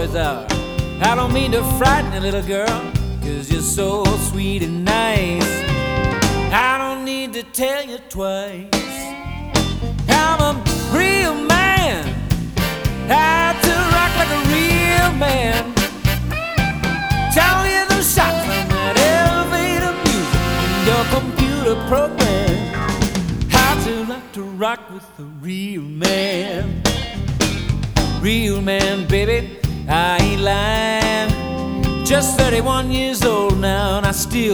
boys are. I don't mean to frighten you, little girl, 'cause you're so sweet and nice. I don't need to tell you twice, I'm a real man. I have to rock like a real man. Tell you the shots from that elevator music in your computer program. How to like to rock with a real man. Real man, baby, I ain't lying. Just 31 years old now, and I still